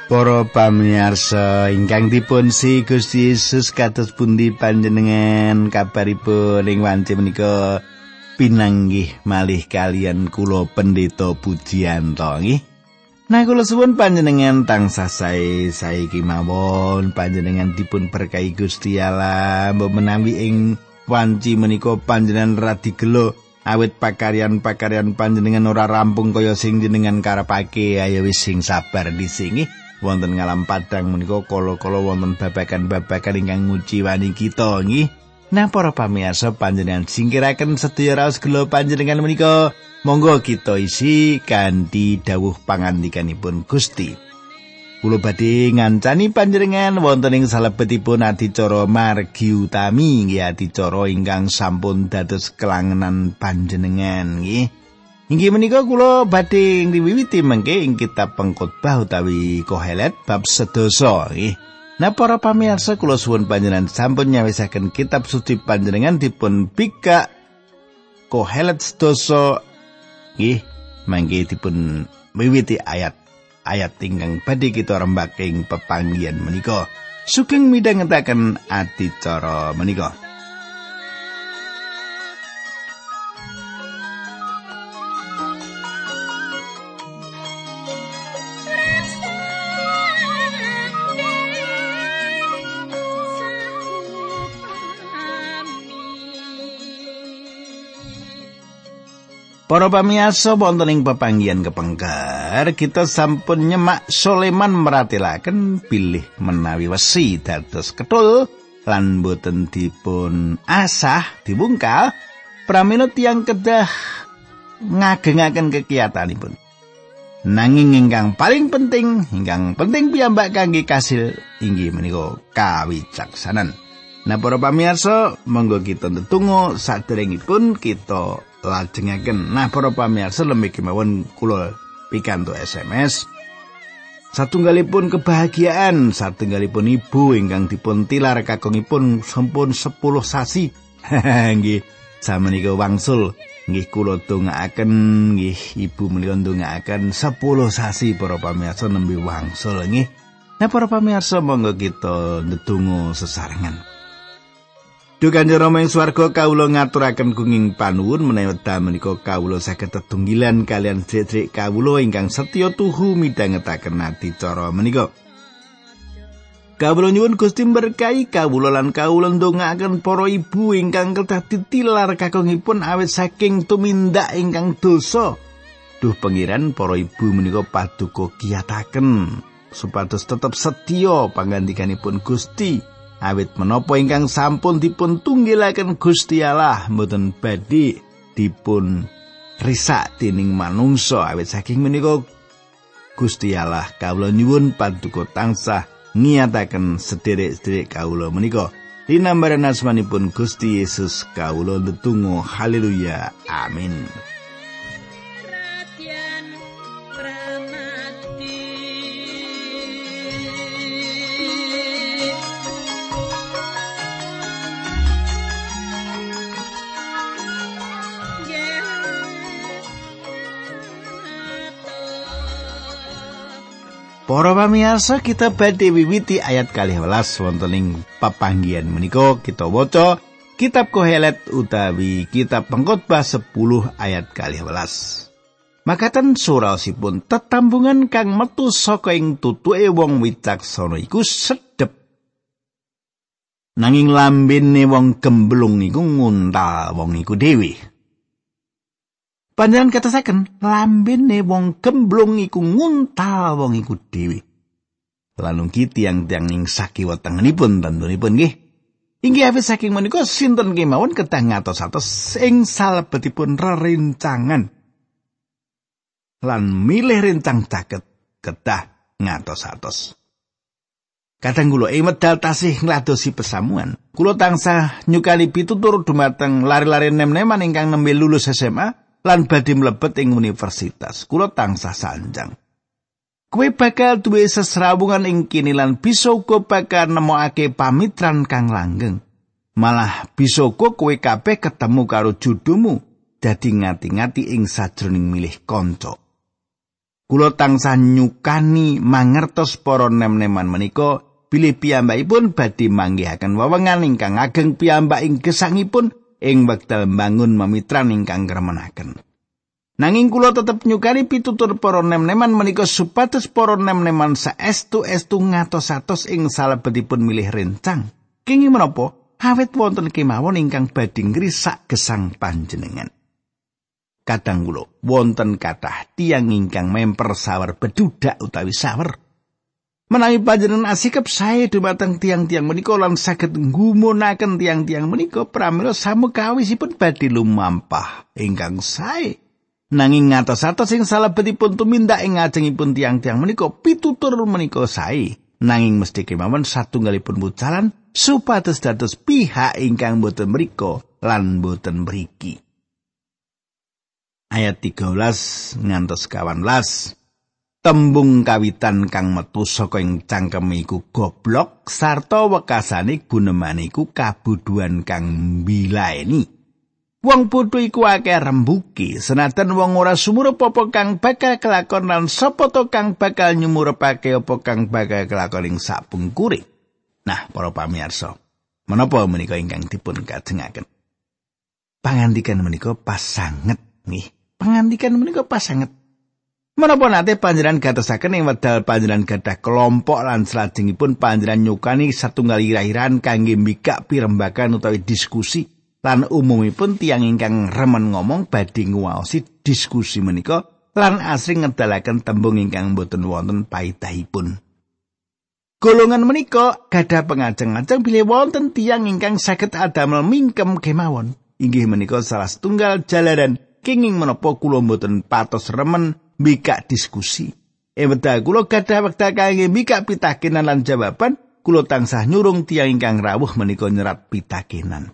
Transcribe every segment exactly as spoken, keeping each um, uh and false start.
Para pamirsa ingkang dipun si Gusti Yesus kados pundi panjenengan kabaripun ing wanci menika pinanggih malih kalian kula Pendeta Pujiyanto nggih. Nah kula suwun panjenengan tansah sae saiki mawon panjenengan dipun berkahi Gusti Allah mbok menawi ing wanci menika panjenengan radi gelo awit pakaryan-pakaryan panjenengan ora rampung kaya sing jenengan karepake ayo wis sing sabar dhisik nggih. Wonten ngalam padang menika kala-kala wonten babagan-babagan ingkang nguciwani kita nggih. Nah para pamirsa panjenengan singkiraken sedaya raos gelo panjenengan menika monggo kita isi kanthi dawuh pangandikanipun Gusti. Kula badhe ngancani panjenengan wonten ing salebetipun adicara margi utami nggih adicara ingkang sampun dados kelangenan panjenengan nggih. Inggih menika kula badhe ngwiwiti mengke ing kitab Pengkhotbah utawi Kohelet bab sedasa nggih. Nah para pamirsa kula suwun panjenengan sampun nyawisaken kitab suci panjenengan dipun bikak Kohelet sedasa nggih mangke dipun miwiti ayat-ayat ingkang badhe kita rembake ing pepanggihan menika. Sugeng midhangetaken adicara menika. Para pamirsa wonten ing pepanggihan kepengker kita sampun nyemak Soleman meratelaken bilih menawi wesi dados ketul lan boten dipun asah dibungkal pramila tiyang kedah ngagengaken kekiyatanipun. Nanging ingkang paling penting, ingkang penting piyambak kangge kasil inggih menika kawicaksanan. Nah para pamirsa monggo kita ndedonga saderengipun kita lajengaken. Nah para pamirsa lembih kemawon kula pikantuk S M S. Satunggalipun kebahagiaan, satunggalipun ibu ingkang dipun tilar kakungipun sampun sepuluh sasi. Nggih, samenika wangsul nggih kula dongaaken nggih ibu menika ndongaaken sepuluh sasi para pamirsa nembe wangsul nggih. Nah para pamirsa monggo kita ndedonga sesarengan. Duh Kanjeng Rama ing swarga kawula ngaturaken gunging panuwun menawi wekdal menika kawula saged tetunggilan kalian sedherek kawula ingkang setya tuhu midhangetaken adicara menika. Kawula nyuwun Gusti berkahi kawula lan kawula ndongaaken para ibu ingkang kedah ditilar kakungipun awit saking tumindak ingkang dosa. Duh Pangeran para ibu menika paduka kiyataken supados tetep setya pangandikanipun Gusti. Awit menapa ingkang sampun dipun tunggilaken Gusti Allah mboten badhe dipun risak dening manungsa awit saking menika Gusti Allah kawula nyuwun paduka tansah ngiyataken sederek-sederek kawula menika linambaran asmanipun Gusti Yesus kawula ndedonga haleluya amin. Para pamirsa kita badhe wiwiti ayat kalih welas wonten ing papanggihan menika kita waca kitab Kohelet utawi kitab Pengkhotbah sepuluh ayat kalih welas. Makaten suraosipun tetambungan kang metu saka ing tutuke wong wicaksana iku sedhep. Nanging lambene wong gemblung iku nguntal wong iku dhewe. Panjenengan katasaken lambene wong gemblung iku nguntal wong iku dhewe. Lan ugi tiyang-tiyang ing sakiwa tengenipun tentunipun nggih. Inggih awit saking menika sinten kemawon kedah ngatos-atos ing salebetipun rerencangan. Lan milih rencang caket kedah ngatos-atos. Kadang kula ing medal tasih ngladosi pesamuan. Kula tansah nyukani pitutur dumateng lare-lare nem-neman ingkang nembe lulus S M A. Lan badhe mlebet ing universitas. Kula tansah sanjang. Kowe bakal duwe sesrawungan ing kene lan bisa uga bakal nemokake pamitran kang langgeng. Malah bisa uga kowe kabeh ketemu karo judumu dadi ngati-ngati ing sajroning milih kanca. Kula tansah nyukani mangertos para nem-neman menika bilih piyambakipun badhe manggihaken wewengan ingkang ageng piyambak ing gesangipun ing wekdal mbangun memitran ingkang gremenaken. Nanging kula tetep nyukani pitutur para nem-neman menika supados para nem-neman saestu-estu ngatos-atos ing salebetipun milih rencang. Kenging menapa awet wonten kemawon ingkang badhe ngrisak gesang panjenengan. Kadang kula wonten kathah tiyang ingkang memper sawer bedudak utawi sawer. Menawi panjenengan asikep sae dumateng tiang-tiang menika lan saged nggumunaken tiang-tiang menika pramila samukawisipun badhe lumampah ingkang sae. Nanging ngatos-atos sing salebetipun tumindak ing ngajengipun tiang-tiang menika pitutur menika sae. Nanging mesti kemawon satunggalipun wucalan supados dados pihak ingkang boten mrika lan boten mriki. Ayat tiga belas ngantos kawan belas. Tembung kawitan kang metu saka ing cangkeme iku goblok sarta wekasane gunemane iku kabuduan kang mbilaeni. Wong bodho iku akeh rembuke senajan wong ora sumurup apa kang bakal kelakon lan sapa to kang bakal nyumurupake apa kang bakal kelakon ing sapungkure. Nah, para pamirsa, menapa menika ingkang dipun kajengaken? Pangandikan menika pas sanget nggih. Pangandikan menika pas sanget. Menapa nate panjenengan gatosaken ing wedal panjenengan gadah kelompok lan salajengipun panjenengan nyukani satunggal ira-iraan kangge mbikak pirembagan utawi diskusi lan umumipun tiyang ingkang remen ngomong badhe nguwaosi diskusi menika lan asring ngedalaken tembung ingkang boten wonten paidahipun. Golongan menika gadah pengajeng-ajeng bilih wonten tiyang ingkang saged adamel mingkem kemawon. Inggih menika salah setunggal jalaran kenging menapa kula mboten patos remen mbikak diskusi. Ing wekdal kula gadah wekdal kangge mbikak pitakenan lan jawaban, kula tansah nyurung tiyang ingkang rawuh menika nyerat pitakenan.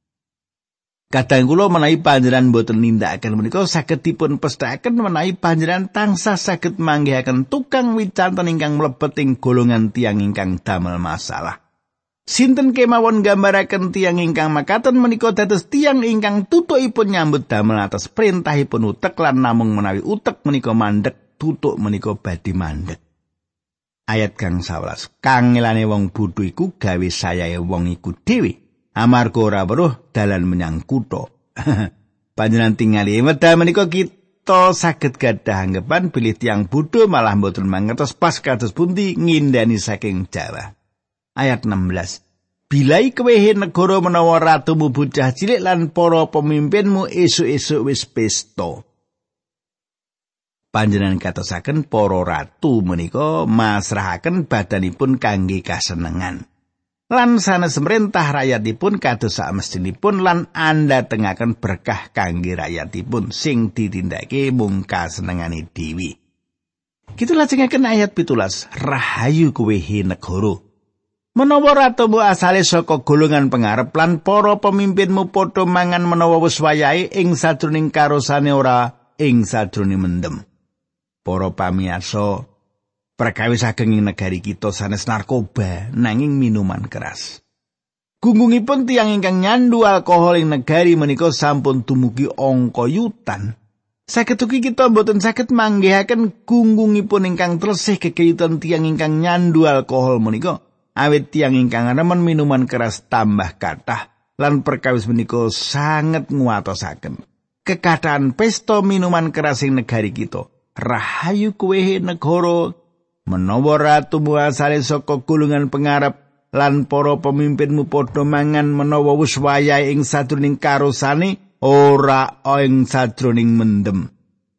Kadang kula menawi panjenengan boten nindakaken menika saged dipun pestakaken menawi panjenengan tansah saged manggihaken tukang wicanten ingkang mlebet ing golongan tiyang ingkang damel masalah. Sinten kemawon gambaraken tiyang ingkang makaten menika dados tiyang ingkang tutukipun nyambut damel atas perintahipun utek lan namung menawi utek menika mandhek tutuk menika badhe mandhek. Ayat kang sewelas. Kangelane wong bodho iku gawe sayahe wong iku dhewe amarga ora weruh dalan menyang kutha. Panjenengan tingali wedal menika kita saged gadah anggapan bilih tiyang bodho malah mboten mangertos pas kados pundi ngindani saking Jawa. Ayat enam belas. Bilai kewehe negara menawa ratumu bocah cilik lan para pemimpinmu esuk-esuk wis pesta. Panjenengan katosaken para ratu menika masrahaken badanipun kangge kasenengan. Lan sanes mrentah rakyatipun kados samestinipun lan andhatengaken berkah kangge rakyatipun sing ditindakake mung kasenengane dhewe. Kita lajengaken ayat pitulas. Rahayu kewehe negara. Menawa ratumu asale saka golongan pengarep lan para pemimpinmu padha mangan menawa wis wayahe ing sajroning karosane ora ing sajroning mendem. Para pamirsa, perkawis ageng ing negari kita sanes narkoba nanging minuman keras. Gunggungipun tiyang ingkang nyandu alkohol ing negari menika sampun dumugi angka yutan. Saged ugi kita mboten saged manggihaken gunggungipun ingkang tresih kekayutan tiyang ingkang nyandu alkohol menika. Awit tiyang ingkang remen minuman keras tambah kathah lan perkawis menika sanget nguatosaken kekathahan pesta minuman keras ing negari kita. Rahayu kuwehe negara menawa ratumu asale saka golongan pengarep lan para pemimpinmu padha mangan menawa wis wayahe ing sajroning karosane ora ing sajroning mendem.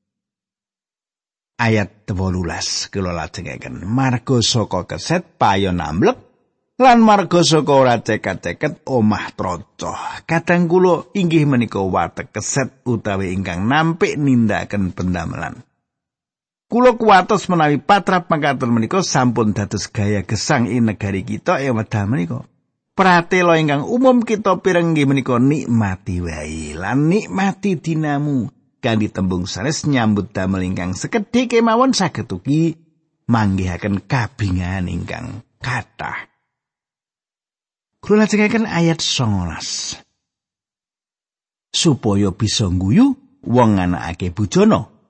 Ayat wolulas kula lajengaken. Marga saka keset payon amblek lan marga saka ora ceket-ceket omah trocoh. Kadang kula inggih menika watek keset utawi ingkang nampik nindakaken pendamelan. Kula kuwatos menawi patrap mangkaten menika sampun dados gaya gesang ing negari kita ing wekdal menika. Pratela ingkang umum kita pireng nggih menika nikmati wae lan nikmati dinamu. Kanthi tembung sanes nyambut damel ingkang sekedhik kemawon saged ugi manggihaken kabingahan ingkang kathah. Kula lajengaken ayat songolas. Supaya bisa ngguyu wong anakake bujana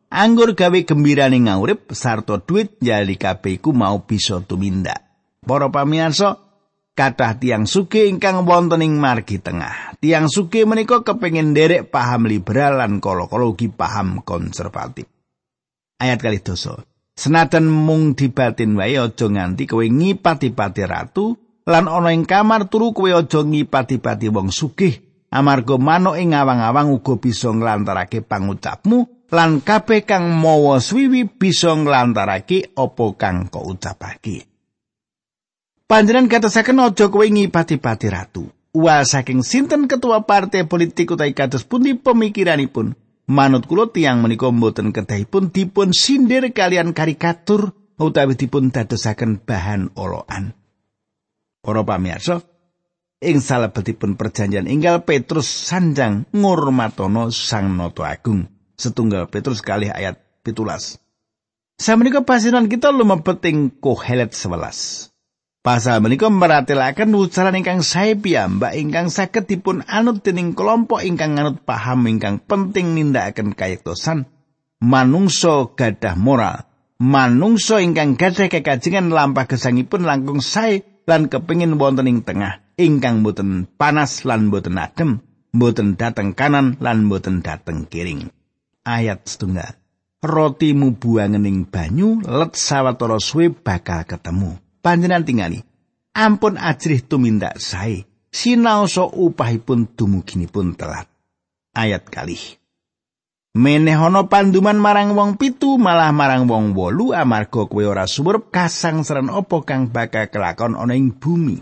anggur gawe gembirane ngaurip sarta duit jali kabeh iku mau bisa tumindak. Para pamirsa, kathah tiyang sugih ingkang wonten ing margi tengah. Tiyang sugih menika kepengin nderek paham liberal lan kala-kala ugi paham konservatif. Ayat kalih dosa. Senajan mung dibatin wae aja nganti kowe ngipati-pati ratu lan ana ing kamar turu kowe aja ngipati-pati wong sugih amarga manuk ing awang-awang uga bisa nglantarake pangucapmu lan kabeh kang mawa swiwi bisa nglantarake apa kang kok ucapake. Panjenengan katasaken aja kowe ngipati-pati ratu. Wah saking sinten ketua partai politik utawi kados pundi pemikiranipun, manut kula tiyang menika mboten kedahipun dipun sindir kalian karikatur utawi dipun dadosaken bahan olokan. Para pamirsa, ing salebetipun perjanjian enggal Petrus sanjang ngurmatono Sang Nata Agung. Setunggal Petrus kalih ayat pitulas. Samenika pasiran kita lumebet ing Kohelet sewelas. Pasal menika meratelaken ucaran ingkang sae piyambak ingkang saged dipun anut dening kelompok ingkang nganut paham ingkang penting nindakaken kayektosan manungsa gadah moral, manungsa ingkang gadah kekajengan lampah gesangipun langkung sae lan kepengin wonten ing tengah ingkang boten panas lan boten adem, boten dateng kanan lan boten dateng kiring. Ayat setunggal. Rotimu buangen ing banyu, let sawetara suwe bakal ketemu. Panjenengan tingali, ampun ajrih tumindak sae, sinaosa upahipun dumuginipun telat. Ayat kalih. Meneh ana panduman marang wong pitu malah marang wong wolu amarga kowe ora sumurup kasangsaran apa kang bakal kelakon ana ing bumi.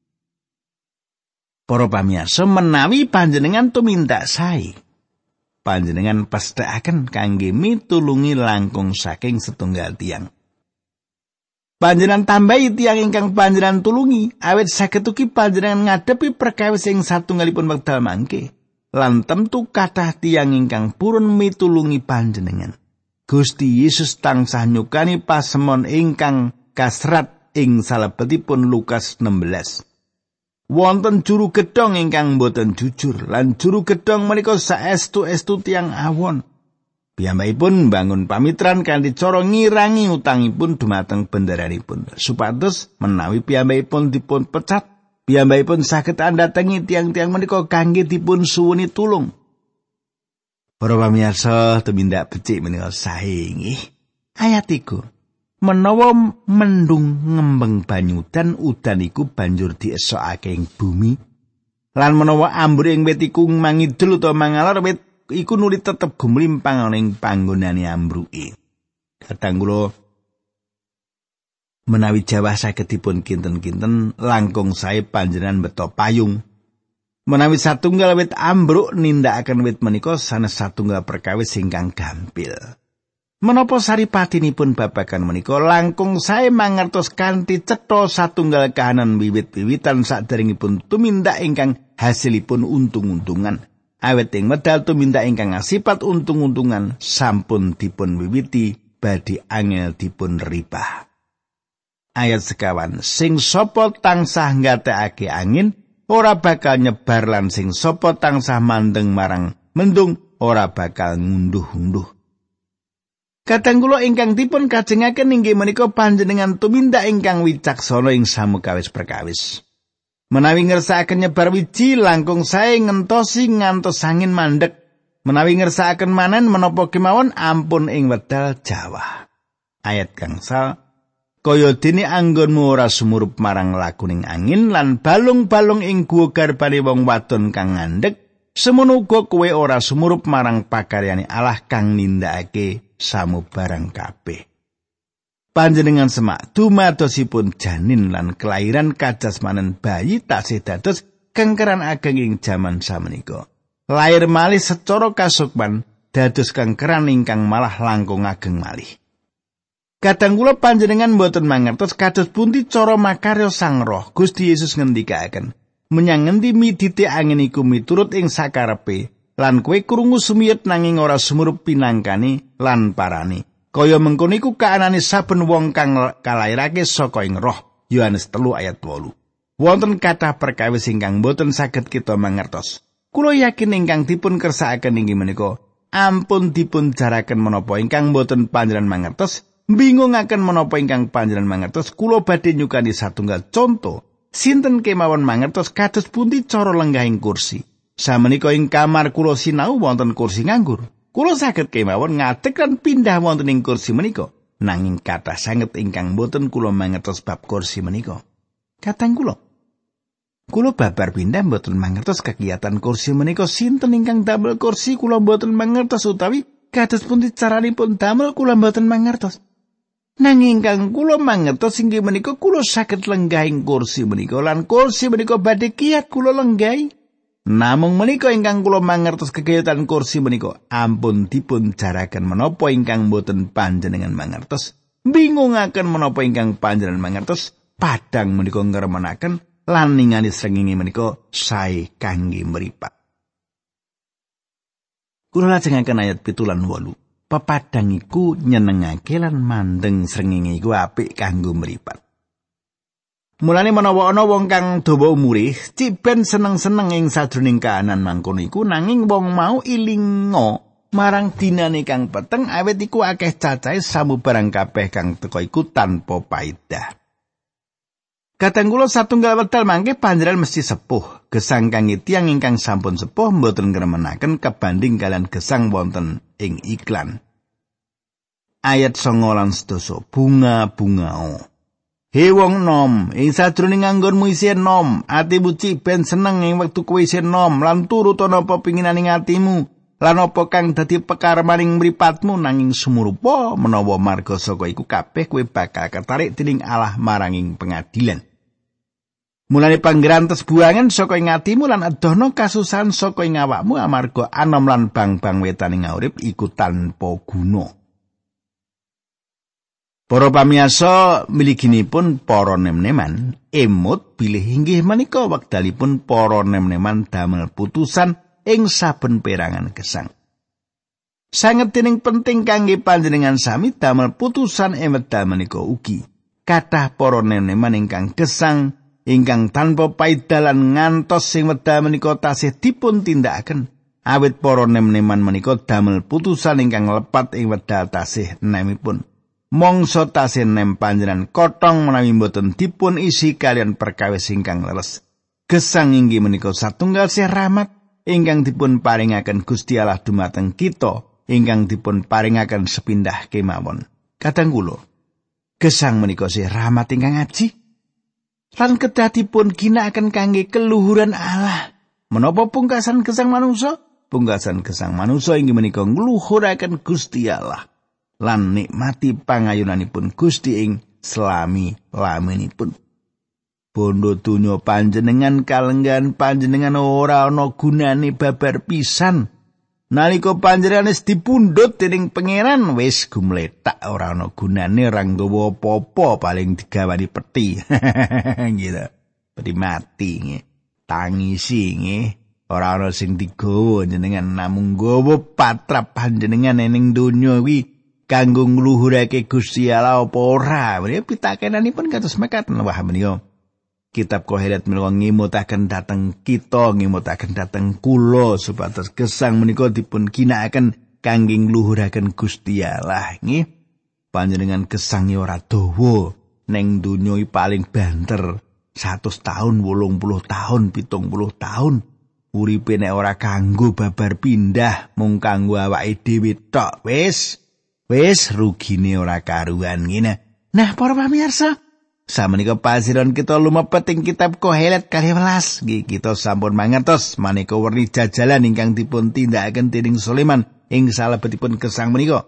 Para pamirsa, menawi panjenengan tumindak sae, panjenengan pesthekaken kangge mitulungi langkung saking setunggal tiyang. Panjenengan tambahi tiyang ingkang panjenengan tulungi, awit saged ugi panjenengan ngadepi perkawis ing satunggalipun wekdal mangke. Lan tentu kathah tiyang ingkang purun mitulungi panjenengan. Gusti Yesus tansah nyukani pasemon ingkang kasrat ing salebetipun Lukas enam belas. Wonten juru gedhong ingkang boten jujur, lan juru gedhong menika saestu-estu tiyang awon. Piyambakipun bangun pamitran kanthi cara ngirangi utangipun dumateng bendaranipun. Supados menawi piyambakipun dipun pecat, piyambakipun saged andhatengi tiang-tiang menika kangge dipun suwuni tulung. Para pamirsa, tumindak becik menika sae nggih. Ayat iku. Menawa mendung ngembeng banyu dan udan iku banjur diesokake ing bumi, lan menawa ambur ing wit iku mangidul utawa mangalor wit iku nuli tetep gumlimpang ana ing panggonane ambruke. Kadang kula menawi jawah saged dipun kinten-kinten langkung sae panjenengan beto payung. Menawi satunggal wit ambruk nindakaken wit menika sanes satunggal perkawis ingkang gampil. Menapa saripatinipun babagan menika langkung sae mangertos kanthi cetha satunggal kahanan wiwit-wiwitan saderengipun tumindak ingkang hasilipun untung-untungan. Awet ing medal tumindak ingkang asipat untung-untungan sampun dipun wiwiti badhe angel dipun ribah. Ayat sekawan, sing sapa tansah nggatekake angin ora bakal nyebar lan sing sapa tansah mandeng marang mendung ora bakal ngunduh-unduh. Kadang kula ingkang dipun kajengaken inggih menika panjenengan tumindak ingkang wicaksana ing samukawis perkawis. Menawi ngersakaken nyebar wiji langkung sae ngentosi ngantos angin mandek. Menawi ngersakaken manen menapa kemawon ampun ing wedal jawah. Ayat gangsal, kaya dene anggonmu ora sumurup marang lakuning angin lan balung-balung ing guwa garbane wong wadon kang ngandhek, semono uga kowe ora sumurup marang pakaryane Allah kang nindakake samubarang kabeh. Panjenengan semak dumadosipun janin lan kelahiran kajasmanen bayi taksih dados kengkeran ageng ing jaman samenika. Lair malih secara kasukman dados kengkeran ingkang malah langkung ageng malih. Kadang kula panjenengan boten mangertos kados pundi cara makarya Sang Roh. Gusti Yesus ngendikaken, menyang ngendi midite angin iku miturut ing sakarepe lan kowe krungu sumiyet nanging ora sumurup pinangkane lan parane. Kaya mengkono iku kaanane saben wong kang kalairake saka ing Roh. Yohanes telu ayat wolu. Wonten kathah perkawis ingkang boten saged kita mangertos. Kula yakin ingkang dipun kersakaken inggih menika ampun dipun jaraken menapa ingkang boten panjenengan mangertos, bingungaken menapa ingkang panjenengan mangertos, kula badhe nyukani satunggal conto. Sinten kemawon mangertos kados pundi cara lenggahing kursi. Samenika ing kamar kula sinau wonten kursi nganggur. Kula saged kemawon ngadeg lan pindah wonten ing kursi menika. Nanging kathah sanget ingkang boten kula mangertos bab kursi menika. Katang kula Kula babar pindah mboten mangertos kegiatan kursi menika sinten ingkang damel kursi kula mboten mangertos utawi kados pundi caranipun damel kula mboten mangertos. Nanging ingkang kula mangertos inggih menika kula saged lenggahing kursi menika lan kursi menika badhe kiyat kula lenggahi. Namung menika ingkang kula mangertos kegiatan kursi menika ampun dipun jaraken menapa ingkang mboten panjenengan mangertos. Bingungaken menapa ingkang panjenengan mangertos padang menika ngremenaken lan ningali srengenge menika sae kangge mripat. Kula lajengaken ayat pitu lan wolu. Pepadang iku nyenengake lan mandeng srengenge iku apik kanggo mripat. Mulane menawa ana wong kang dawa umure, cik ben seneng-seneng ing sajroning kaanan mangkono iku nanging wong mau ilinga marang dinane kang peteng awit iku akeh cacahe samubarang kabeh kang teka iku tanpa paedah. Kadang kula satunggal wekdal mangke panjenengan mesti sepuh. Gesang kangge tiyang ingkang sampun sepuh mboten ngremenaken kebanding kalian gesang wonten ing iklan. Ayat songo lan sedasa bunga-bungao. He wong nom, ing sajroning anggonmu isih nom, atimu cik ben seneng ing wektu kowe isih nom lan turut ana apa pinginaning atimu. Lan apa kang dadi pekaremaning mripatmu nanging sumurupa menawa marga saka iku kabeh kowe bakal ketarik dening Allah maranging pengadilan. Mulane panggerantes buangan saka ing atimu lan adohno kasusahan saka ing awakmu amarga anom lan bang-bang wetaning urip iku tanpa guna. Para pamiyasa mliginipun para nem-neman emut bilih inggih menika wekdalipun para nem-neman damel putusan ing saben perangan gesang. Sanget dening penting kangge panjenengan sami damel putusan ing wekdal menika ugi. Kathah para nem-neman ingkang gesang ingkang tanpa paidalan ngantos sing wedal menika tasih dipun tindakaken awit para nem-neman menika damel putusan ingkang lepat ing wedal tasih nemipun mongso tasih nem panjenengan kotong menawi mboten dipun isi kalian perkawis ingkang leres. Gesang inggih menika satunggal sih rahmat ingkang dipun paringaken Gusti Allah dumateng kita ingkang dipun paringaken sepindah kemawon. Kadang kula gesang menika sih rahmat ingkang aji lan kedah dipun ginakaken kangge keluhuran Allah. Menapa pungkasan gesang manungsa? Pungkasan gesang manungsa inggih menika ngluhuraken Gusti Allah lan nikmati pangayunanipun Gusti ing selami-laminipun. Bondo donya panjenengan kalenggan panjenengan ora ana gunane babar pisan. Nalika panjenengan wis dipundhut dening pangeran wis gumletak ora ana gunane ora nggawa apa-apa paling digawani peti. Gitu. Peti mati nggih. Tangisi nggih. Ora ana sing digawa jenengan namung nggawa patrap panjenengan ning donya kuwi kanggo ngluhurake Gusti Allah apa ora. Menika pitakenanipun kados mekaten wah menika. Kitab Kohelet menika ngimutaken dhateng kita, ngimutaken dhateng kula supados gesang menika dipun ginakaken kangge ngluhuraken Gusti Allah nggih. Panjenengan gesang ora dawa ning donya iki paling banter seratus tahun, wolung puluh tahun, pitung puluh tahun. Uripe nek ora kanggo babar pindah mung kanggo awake dhewe tok wis wis rugine ora karuan ngene. Nah, para pamirsa, samenika pasiron kita lumebet ing kitab Kohelet kalih welas. Kita sampun mangertos maneka werni jajalan ingkang dipun tindakaken dening Sulaiman ing salebetipun gesang menika.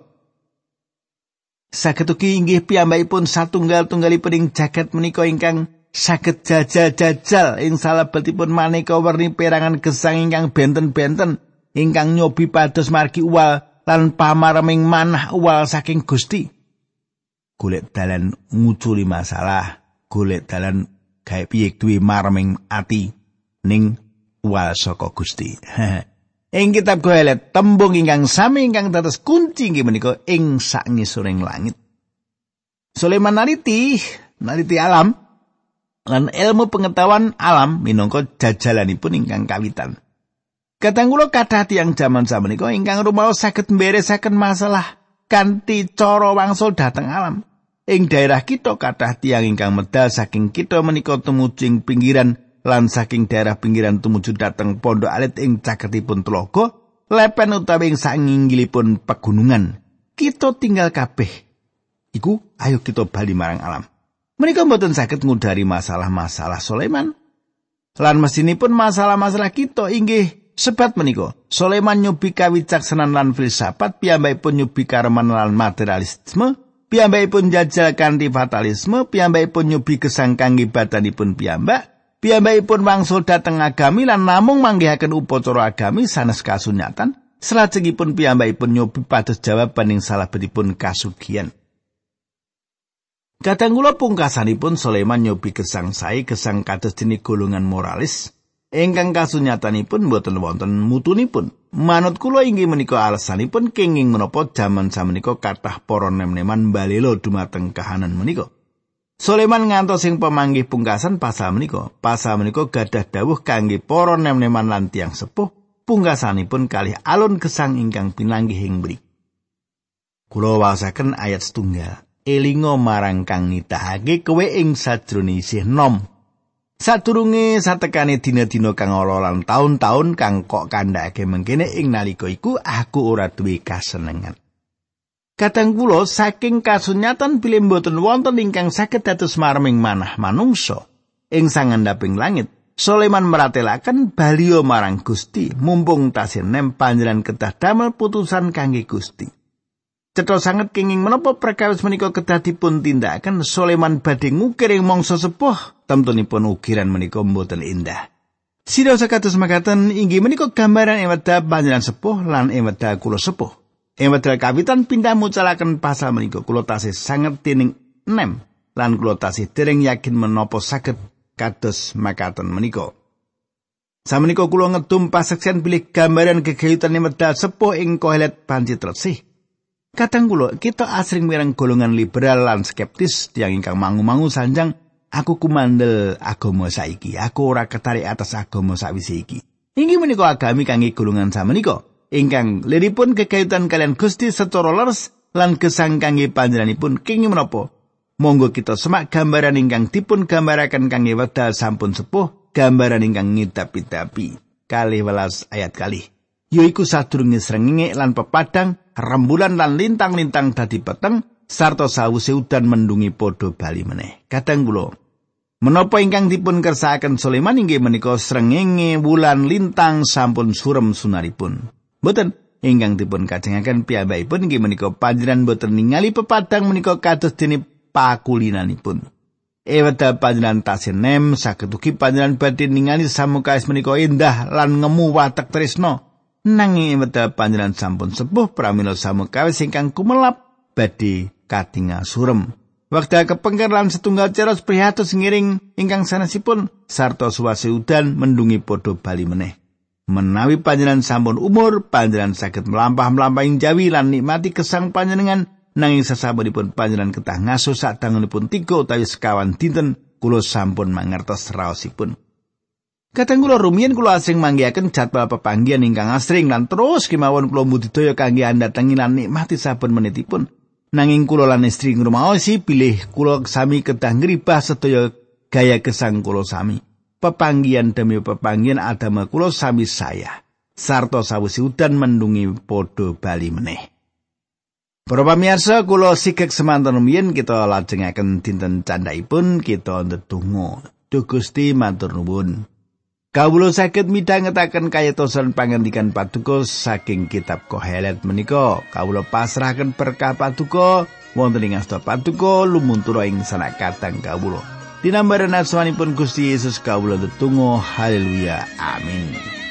Saged ugi inggih piyambakipun satunggal-tunggalipun ing jagat menika ingkang saged jajal-jajal ing salebetipun maneka werni perangan gesang ingkang benten-benten ingkang nyobi pados margi uwal lan pamareming manah uwal saking Gusti. Golek dalan nguculi masalah, golek dalan gawe piye duwe mareming ati ning uwal saka Gusti. Ing kitab Kohelet tembung ingkang sami ingkang dados kunci inggih menika ing sangisoring langit. Sulaiman naliti, naliti alam lan ilmu pengetahuan alam minangka jajalanipun ingkang kawitan. Kadang kula kathah tiyang jaman samenika ingkang rumaos saged mberesaken masalah kanthi cara wangsul dhateng alam. Ing daerah kita kathah tiyang ingkang medal saking kita menika tumuju ing pinggiran lan saking daerah pinggiran tumuju dhateng pondok alit ing caketipun tlaga, lepen utawi ing sanginggilipun pegunungan. Kita tinggal kabeh. Iku ayo kita bali marang alam. Menika mboten saged ngudari masalah-masalah Sulaiman. Lan mesinipun masalah-masalah kita inggih sebat menika. Sulaiman nyobi kawicaksanan lan filsafat, piyambakipun nyobi kareman lan materialisme, piyambakipun jajal kanthi fatalisme, piyambakipun nyobi gesang kangge badanipun piyambak, piyambakipun wangsul dhateng agami lan namung manggihaken upacara agami sanes kasunyatan, salajengipun piyambakipun nyobi pados jawaban ing salebetipun kasugihan. Kadang kula pungkasanipun Sulaiman nyobi gesang sae, gesang kados dene golongan moralis ingkang kasunyatanipun boten wonten mutunipun. Manut kula inggih menika alasanipun kenging menapa jaman samenika kathah para nem-neman mbalela dumateng kahanan menika. Sulaiman ngantos ing pamanggih pungkasan pasal menika. Pasal menika gadah dawuh kangge para nem-neman lan tiyang sepuh, pungkasanipun kalih alun gesang ingkang pinanggih ing mriki. Kula waosaken ayat setunggal. Elinga marang kang nitahake kowe ing sajroning isih nom. Sadurunge satekane dina-dina kang ala lan taun-taun kang kok kandhake mengkene ing nalika iku aku ora duwe kasenengan. Kadang kula saking kasunyatan bilih mboten wonten ingkang saged dados marming manah manungsa ing sangandhaping langit. Sulaiman meratelaken baliya marang Gusti, mumpung tasih nem panjenengan kedah damel putusan kangge Gusti. Cetha sanget kenging menapa perkawis menika kedah dipun tindakaken. Sulaiman badhe ngukir ing mangsa sepuh, temtunipun ukiran menika mboten indah. Sira sakados makaten inggih menika gambaran ing wedal panjenengan sepuh lan ing wedal kula sepuh. Ing wedal kawitan pindah mucalaken pasal menika kula tasih sanget dening nem lan kula tasih dereng yakin menapa saged kados makaten menika. Samenika kula ngedum pasaksian bilih gambaran gegayutan ing wedal sepuh ing Kohelet Pancit Resih. Kadang kula kita asring mireng golongan liberal lan skeptis tiyang ingkang mangu-mangu sanjang aku kumandel agama saiki, aku ora ketarik atas agama sakwise iki. Inggih menika agami kangge golongan samenika ingkang liripun gegayutan kalian Gusti secara leres lan gesang kangge panjenenganipun kenging menapa. Monggo kita semak gambaran ingkang dipun gambaraken kangge wedal sampun sepuh, gambaran ingkang ngidapi-dapi. Kalih welas ayat kalih. Yaiku sadurunge srengenge lan pepadang, rembulan lan lintang-lintang dadi peteng, sarta sawise udan mendungi padha bali meneh. Kadang kula menapa ingkang dipun kersakaken Sulaiman inggih menika srengenge, wulan, lintang sampun surem sunaripun. Mboten ingkang dipun kajengaken piyambakipun inggih menika panjenengan boten ningali pepadang menika kados dene pakulinanipun. Ewedal panjenengan tasih nem saged ugi panjenengan badhe ningali samukais menika endah lan ngemu watek tresna. Nanging wedal panjenengan sampun sepuh pramila samukawis ingkang kumelap badhe katingal surem. Wekdal kepengker lan setunggal ceros prihatos ngiring ingkang sanesipun sarta suwase udan mendungi padha bali meneh. Menawi panjenengan sampun umur, panjenengan saged melampah-melampahi jawi lan nikmati gesang panjenengan, nanging sasampunipun panjenengan ketah ngaso sadangunipun tiga utawi sekawan dinten kula sampun mangertos raosipun. Kadang kula rumiyin kula asring manggihaken jadwal pepanggihan ingkang asring lan terus kemawon kula budidaya kangge andhatengi lan nikmati saben menitipun. Nanging kula lan istri ngrumaosi bilih kula sami kedah ngribah sedaya gaya gesang kula sami. Pepanggihan demi pepanggihan adamel kula sami saya. Sarta sawise udan mendungi padha bali meneh. Para pamirsa kula sikek semanten rumiyin kita lajengaken dinten candhaipun kita ndedonga. Duh Gusti matur nuwun. Kawula saged midhangetaken kayatosan pangandikan Paduka saking kitab Kohelet menika. Kawula pasrahaken berkah Paduka wonten ing asta Paduka lumuntura ing sanakatang kawula. Dinambaran asmanipun Gusti Yesus kawula ndedonga. Haleluya. Amin.